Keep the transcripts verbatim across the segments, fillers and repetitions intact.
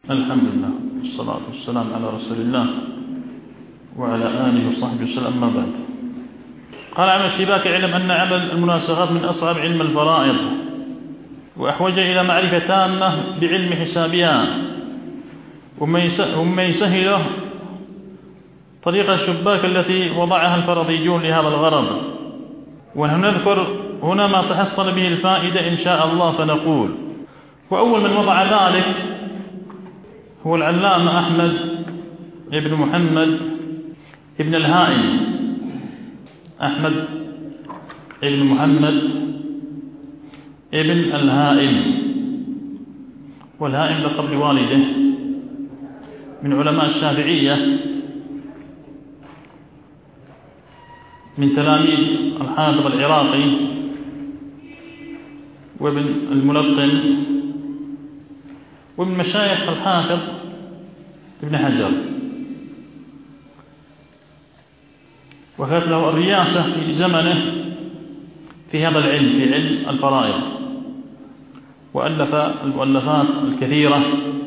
الحمد لله والصلاة والسلام على رسول الله وعلى آله وصحبه وسلم. أما بعد، قال عن الشباك: اعلم أن عمل المناسخات من أصعب علم الفرائض، وأحوج إلى معرفة تامة بعلم حسابها، ومما يسهله طريقة الشباك التي وضعها الفرضيون لهذا الغرض. ونحن نذكر هنا ما تحصل به الفائدة إن شاء الله، فنقول: وأول من وضع ذلك هو العلامة أحمد ابن محمد ابن الهائم. أحمد ابن محمد ابن الهائم، والهائم لقب لوالده، من علماء الشافعية، من تلاميذ الحافظ العراقي وابن الملقن، ومن مشايخ الحافظ ابن حجر، وكانت له الرياسة في زمنه في هذا العلم، في علم الفرائض، وألف المؤلفات الكثيرة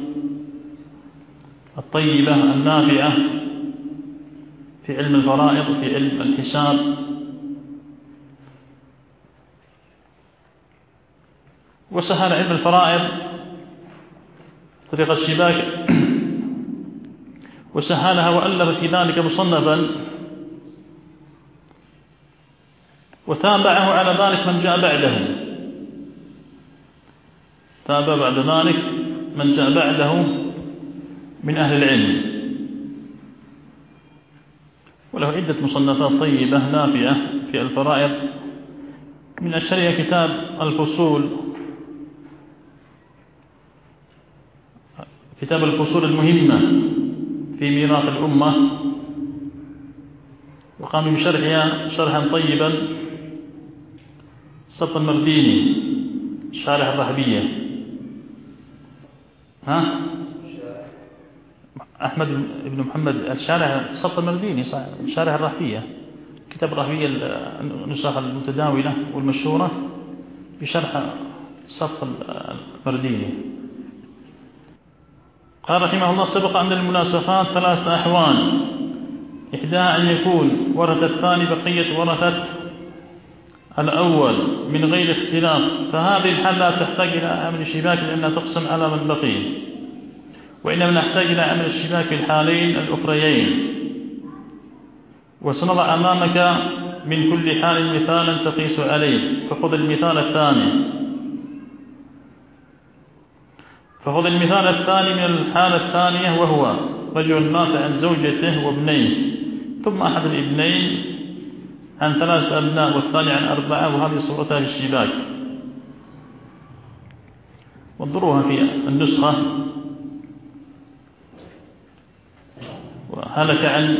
الطيبة النافعة في علم الفرائض وفي علم الحساب. وسهل علم الفرائض طريق الشباك، وسهلها وألف في ذلك مصنفا، وتابعه على ذلك من جاء بعده، تابع بعد ذلك من جاء بعده من أهل العلم، وله عدة مصنفات طيبة نافعة في الفرائض. من أشهرها كتاب الفصول، كتاب الفصول المهمة في ميراث الأمة، وقام بشرحها شرحا طيبا صف المرديني شارح الرهبية. ها أحمد بن محمد الشارح صف المرديني شارح الرهبية، كتاب الرهبية النسخ المتداولة والمشهورة بشرح صف المرديني. قال رحمه الله: سبق أن المناسخات ثلاثة أحوال: إحداها أن يكون ورثة الثاني بقية ورثة الأول من غير اختلاف، فهذه الحالة لا تحتاج إلى عمل الشباك لأنها تقسم على من بقي، وإنما نحتاج إلى عمل الشباك في الحالين الأخريين. وسنضع أمامك من كل حال مثالا تقيس عليه، فخذ المثال الثاني فخذ المثال الثاني من الحالة الثانية، وهو رجل مات عن زوجته وابنيه، ثم أحد الابنين عن ثلاثة أبناء والثاني عن أربعة، وهذه صورتها في الشباك. وانظروها في النسخة: وهلك عن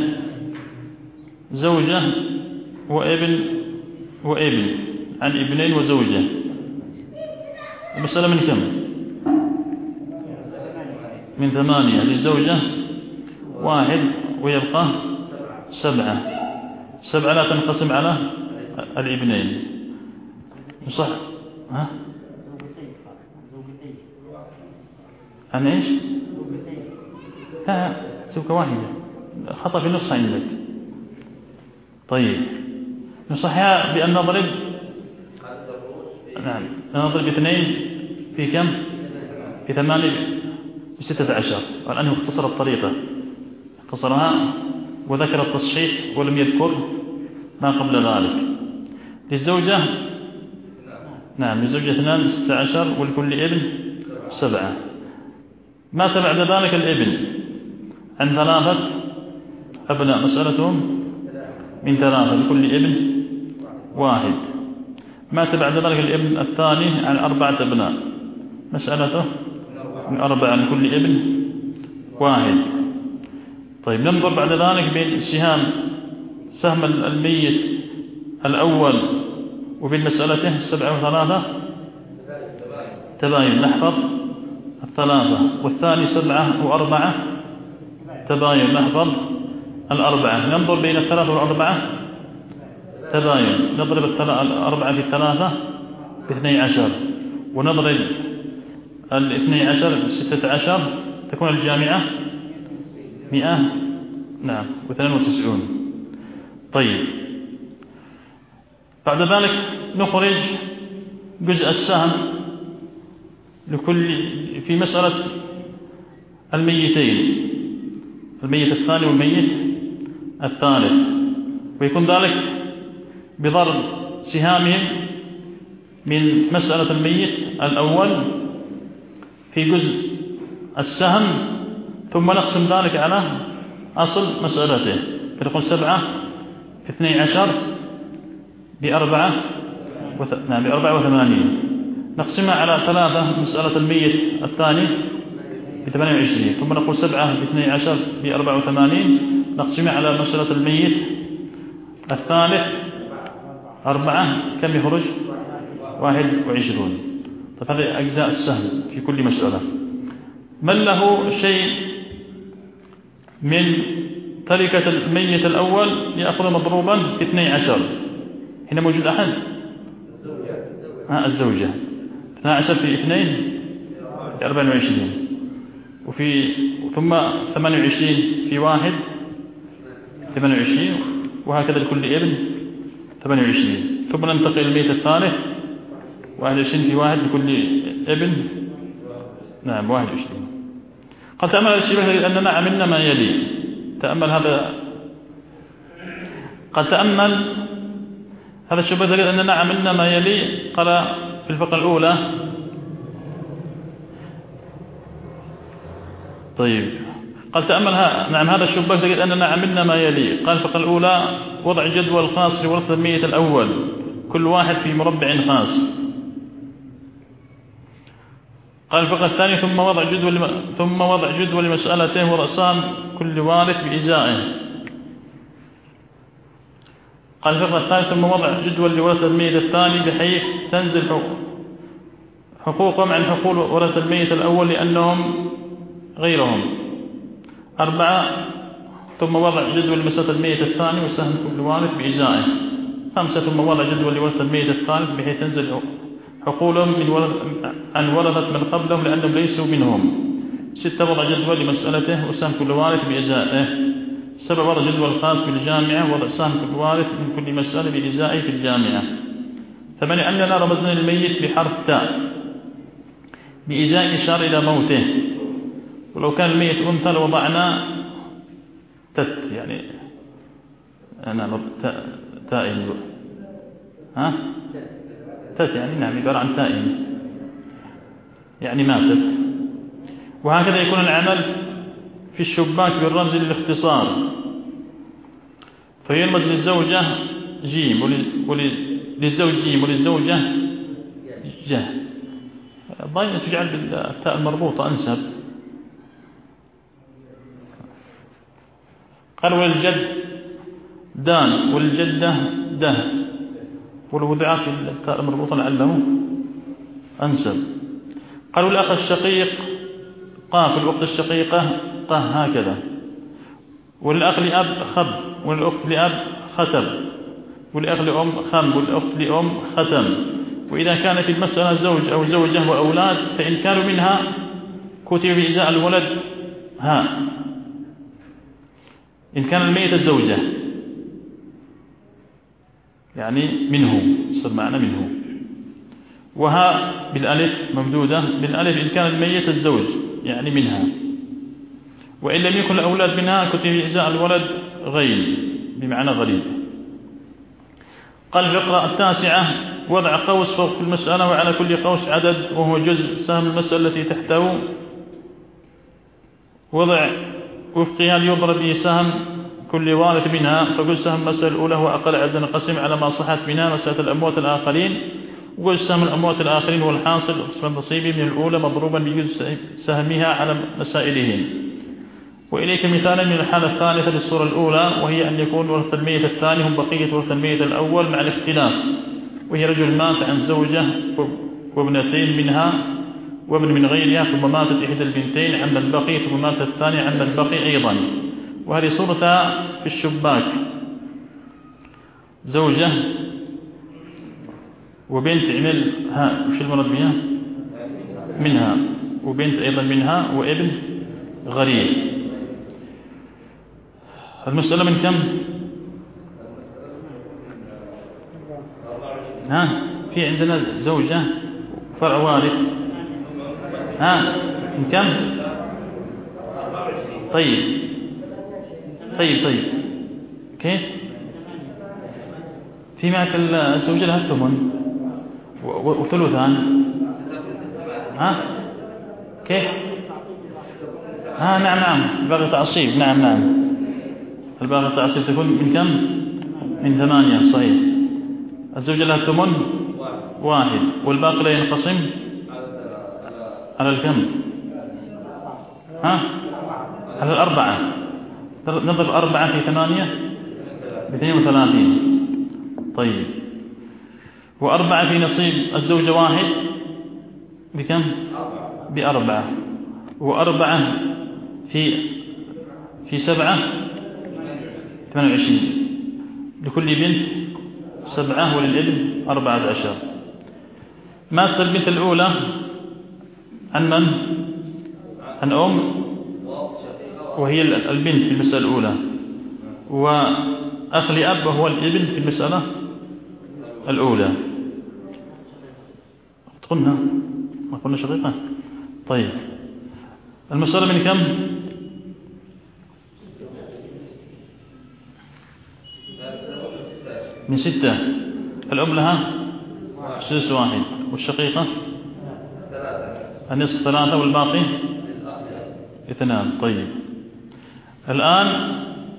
زوجة وابن وابن عن ابنين وزوجة. المسألة من كم؟ من ثمانية. للزوجة واحد ويبقى سبعة. سبعة لا تنقسم على الابنين، صح؟ ها؟ عن ايش؟ لا، زوجة واحدة، خطأ في النص عندك. طيب، نصحها بأن نضرب، نعم، نضرب اثنين في كم؟ في ثمانية بستة عشر. والآن هو اختصر الطريقة، اختصرها وذكر التصحيح ولم يذكر ما قبل ذلك. للزوجة نعم للزوجة اثنان ستة عشر، ولكل ابن سبعة. مات بعد ذلك الابن عن ثلاثة أبناء، مسألتهم من ثلاثة، لكل ابن واحد. مات بعد ذلك الابن الثاني عن أربعة أبناء، مسألته من أربعة، لكل ابن واحد. طيب، ننظر بعد ذلك بين سهام سهم الميت الأول وبين مسألته سبعة وثلاثة تباين، نحفظ الثلاثة، والثاني سبعة وأربعة تباين، نحفظ الأربعة. ننظر بين الثلاثة والأربعة تباين، نضرب الأربعة في الثلاثة باثني عشر، ونضرب الاثني عشر بستة عشر، تكون الجامعة مئة نعم واثنان وتسعون. طيب بعد ذلك نخرج جزء السهم لكل في مسألة الميتين، الميت الثاني والميت الثالث، ويكون ذلك بضرب سهامهم من مسألة الميت الأول في جزء السهم، ثم نقسم ذلك على أصل مسألته، فتكون سبعة في اثني عشر بأربعة وث... نعم بأربعة وثمانين، نقسمها على ثلاثة مسألة الميت الثاني بثمانية وعشرين، ثم نقول سبعة باثني عشر بأربعة وثمانين، نقسمها على مسألة الميت الثالث أربعة، كم يخرج؟ واحد وعشرون. طيب هذه أجزاء السهم في كل مسألة. من له شيء من تركة الميت الأول يأخذ مضروبا في اثني عشر. هنا موجود أحد؟ ها الزوجة اثني عشر في اثنين في أربعة وعشرين، وفي ثم ثمانية وعشرين في واحد ثمانية وعشرين، وهكذا لكل ابن ثمانية وعشرين، ثم ننتقل الميت الثالث واحد وعشرين في واحد لكل ابن نعم واحد وعشرين. قد تأمل الشبه لأننا عملنا ما يلي. تأمل هذا قد تأمل هذا الشبه دليل أننا عملنا ما يلي. قال في الفقرة الأولى طيب قال تأمل نعم هذا الشبه دليل أننا عملنا ما يلي. قال الفقرة الأولى وضع جدول خاص لورثة الميت الأول كل واحد في مربع خاص. قال الفقرة الثانية ثم وضع جدول ثم وضع جدول لمسألته ورأسان كل وارث بإجزائه. قال الفقرة الثالثة ثم وضع جدول لورثة الميت الثاني بحيث تنزل حقوقهم عن حقوق ورثة الميت الأول لأنهم غيرهم. أربعة ثم وضع جدول لمسألة الميت الثاني وسهم كل وارث بإجزائه. خمسة ثم وضع جدول لورثة الميت الثالث بحيث تنزل حقولهم من ورث عن ورثة من قبلهم لأنهم ليسوا منهم. ستة وضع جدول لمسألته وسهم كل وارث بإجزائه. سبع وضع جدول خاص بالجامعة وضع سهم كل وارث من كل مسألة بإجزائه في الجامعة. ثمانية أننا رمزنا للميت بحرف تاء بإجزاء إشارة إلى موته، ولو كان الميت أنثى لوضعنا تت يعني أنا تاء تاء ها تت يعني نعم عبارة عن تاء يعني ماتت. وهكذا يكون العمل في الشباك بالرمز للاختصار، فيرمز للزوجة جيم وللزوج جيم وللزوجة جه. ضايما تجعل بالتاء المربوطة أنسب. قال وللجد دان وللجدة ده، والوضع في التاء المربوطة لعله أنسب. قال والأخ الشقيق قاف والأخت الشقيقة قه هكذا، والأخ لأب خب والأخت لأب ختم، والأخ لأم خم والأخت لأم ختم. وإذا كانت المسألة زوج أو زوجة وأولاد فإن كانوا منها كتب بإجزاء الولد ها إن كان الميت الزوجة يعني منه صار معنا منه، وها بالألف ممدودة بالألف إن كان الميت الزوج يعني منها، وإن لم يكن الأولاد منها كتب بإجزاء الولد غير بمعنى غريب. قال الفقرة التاسعة وضع قوس فوق المسألة وعلى كل قوس عدد وهو جزء سهم المسألة التي تحته، وضع وفقها ليضرب به سهم كل وارث منها، فقل سهم المسألة الأولى هو أقل عدد قسم على ما صحت منها مسألة الأموات الآخرين، وقل سهم الأموات الآخرين هو الحاصل قسم نصيبه من الأولى مضروبا بجزء سهمها على مسائلهم. وإليك مثالا من الحالة الثالثة للصورة الأولى، وهي أن يكون ورث الميت الثاني هم بقية ورث الميت الأول مع الاختلاف، وهي رجل مات عن زوجة وابنتين منها وابن من غيرها، ثم ماتت إحدى البنتين عما البقي، ثم ماتت الثانية عما البقي أيضا. وهذه صورتها في الشباك زوجة وبنت عمل ها وش المرض بها منها وبنت أيضا منها وابن غريب. المسألة من كم؟ ها في عندنا زوجة فرع وارث. ها من كم؟ طيب طيب طيب كيف؟ في معك الزوجة لها الثمن وثلثان. ها كيف؟ ها نعم نعم الباقي تعصيب. نعم نعم الباقي تعصيب تكون من كم؟ من ثمانية. صحيح. الزوجة لها الثمن واحد والباقي لا ينقسم على الكم؟ ها على الأربعة. نضرب أربعة في ثمانية باثنين وثلاثين. طيب وأربعة في نصيب الزوجة واحد بكم؟ بأربعة. وأربعة في في سبعة ثمانية وعشرين. لكل بنت سبعة وللابن أربعة عشر. مات البنت الأولى عن من؟ عن أم وهي البنت في المسألة الأولى، وأخ لأب وهو الابن في المسألة الأولى. قلنا ما قلنا شقيقة. طيب المسألة من كم؟ من ستة. الأم لها سدس واحد والشقيقة النصف ثلاثة والباقي اثنان. طيب الآن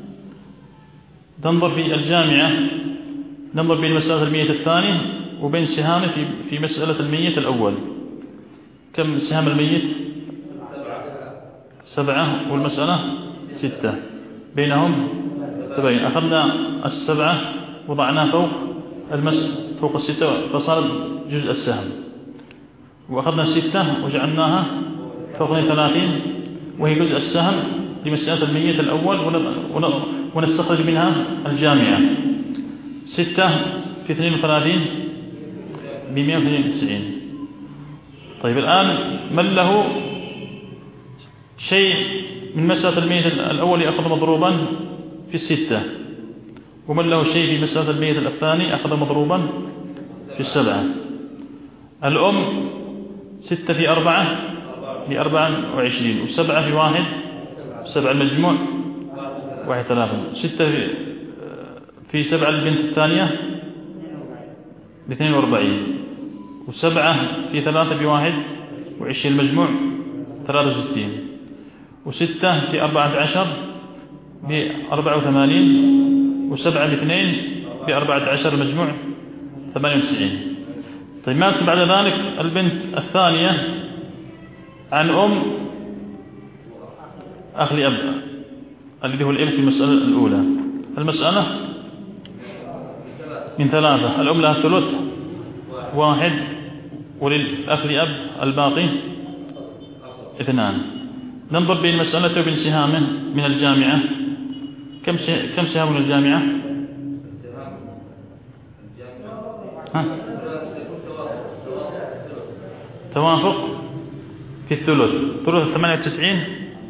ننظر في الجامعة، ننظر بين مسألة المية الثاني وبين سهامه في في مسألة المية الأول. كم سهام الميت؟ سبعة والمسألة ستة، بينهم سبعين. أخذنا السبعة وضعناه فوق المس فوق الستة فصار جزء السهم، وأخذنا الستة وجعلناها فوق ثلاثين وهي جزء السهم لمسألة المية الأول، ونستخرج منها الجامعة. ستة في اثنين وثلاثين بمئة واثنين وتسعين. طيب الآن من له شيء من مسألة المية الأول أخذ مضروبا في الستة، ومن له شيء في مسألة المية الثاني أخذ مضروبا في السبعة. الأم ستة في أربعة في أربعة وعشرين، وسبعة في واحد سبعة المجموع واحد ثلاثة. ستة في, في سبعة البنت الثانية باثنين وأربعين، وسبعة في ثلاثة بواحد وعشرين المجموع ثلاثة وستين، وستة في أربعة عشر بأربعة وثمانين، وسبعة باثنين بأربعة عشر المجموع ثمانية وتسعين. طيب مات بعد ذلك البنت الثانية عن أم أخ لأب الذي هو الابن في المسألة الأولى. المسألة من ثلاثة. الأم لها ثلث واحد وللأخ لأب الباقي اثنان. ننظر بين مسألته وبين سهامه من الجامعة. كم كم سهام من الجامعة؟ ها؟ توافق في الثلث. ثلث ثمانية وتسعين.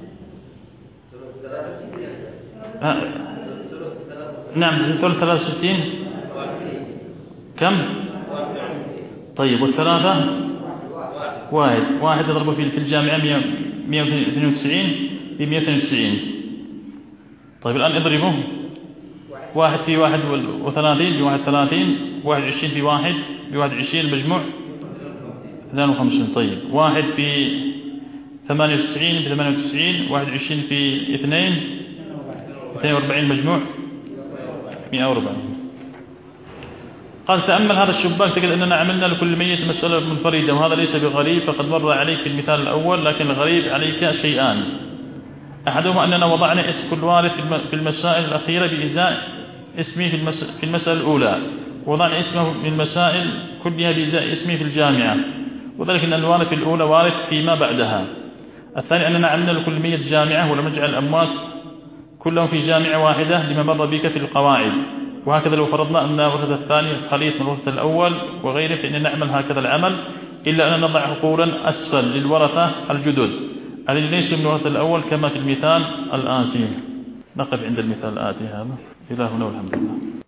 آه. نعم ثلث ثلاثة وستين. كم؟ طيب والثلاثة واحد. واحد يضرب في الجامعة مئة واثنين وتسعين في مئة واثنين وتسعين. طيب الآن اضربه. واحد في واحد وثلاثين بواحد ثلاثين، واحد وعشرين في واحد بواحد وعشرين المجموع اثنان وخمسين. طيب واحد في ثمانية وتسعين بثمانية وتسعين، واحد وعشرين في اثنين اثنين وأربعين مجموع مئة وأربعين. قال تأمل هذا الشباك تجد أننا عملنا لكل ميت مسألة منفردة، وهذا ليس بغريب فقد مر عليك في المثال الأول، لكن الغريب عليك شيئان. أحدهما أننا وضعنا اسم كل وارث في المسائل الأخيرة بإزاء اسمه في المسألة الأولى، وضعنا اسمه من المسائل كلها بإزاء اسمه في الجامعة، وذلك أن الوارث في الأولى وارث فيما بعدها. الثاني أننا عملنا لكل ميت جامعة ولم نجعل الأموات كلهم في جامعة واحدة لما مر بك في القواعد. وهكذا لو فرضنا أن الورثة الثاني خليط من الورثة الأول وغيره فإننا نعمل هكذا العمل، إلا أن نضع حقولا أسفل للورثة الجدد الذي ليس من الورثة الأول كما في المثال الآتي. نقف عند المثال الآتي هذا. إلهنا والحمد لله.